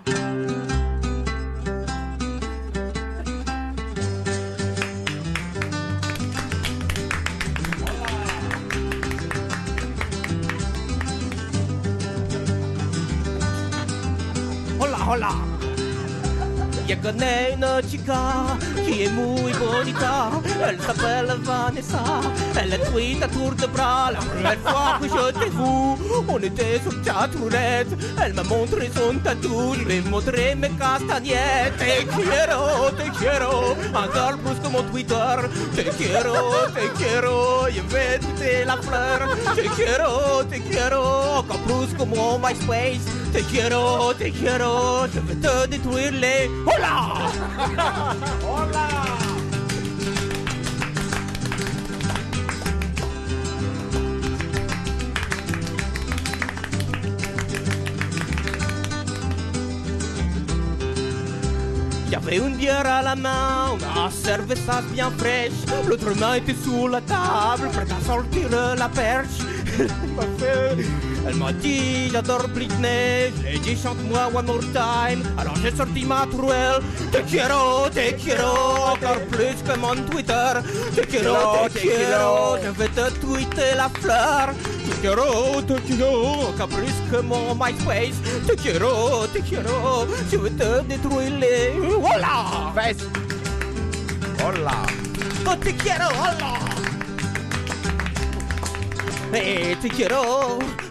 Hola, hola. Je connais une chica qui est muy bonita. Elle s'appelle Vanessa. Elle est tweet à tour de bras. La première fois que je t'ai vu, on était sur chatroulette. Elle m'a montré son tatou, je lui ai montré mes castagnettes. Te quiero, encore plus que mon Twitter. Te quiero, je vais goûter la fleur. Te quiero, encore plus que mon MySpace. Te quiero, je vais te détruire les... Hola! Hola! J'avais une bière à la main, on a servi ça bien fraîche. L'autre main était sous la table, prête à sortir la perche. Elle m'a dit j'adore Britney, je lui ai dit chante-moi one more time. Alors j'ai sorti ma truelle. Te quiero, encore plus que mon Twitter. Te quiero, je vais te tweeter la fleur. Te quiero, encore plus que mon MySpace. Te quiero, je vais te détruire les... Hola! Hola! Oh, te quiero, hola! Hey, te quiero,